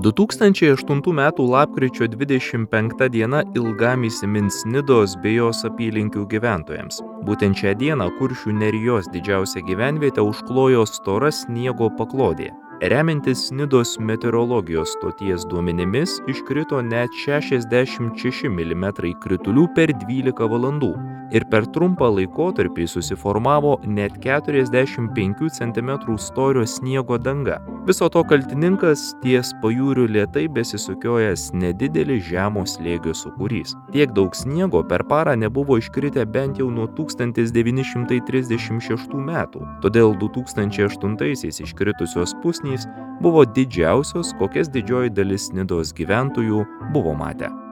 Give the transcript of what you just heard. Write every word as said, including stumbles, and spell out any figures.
du tūkstančiai aštuntų metų lapkričio dvidešimt penkta diena ilgam įsimins Nidos bei jos apylinkių gyventojams. Būtent šią dieną Kuršių nerijos didžiausią gyvenvietę užklojo stora sniego paklodė. Remiantis Nidos meteorologijos stoties duomenimis, iškrito net šešiasdešimt šeši milimetrai kritulių per dvylika valandų ir per trumpą laikotarpį susiformavo net keturiasdešimt penkių centimetrų storio sniego danga. Viso to kaltininkas ties pajūriu lėtai besisukiojęs nedidelis žemo slėgio sūkurys. Tiek daug sniego per parą nebuvo iškritę bent jau nuo tūkstantis devyni šimtai trisdešimt šeštų metų, todėl du tūkstančiai aštuntaisiais iškritusios pusnys buvo didžiausios, kokias didžioji dalis Nidos gyventojų buvo matę.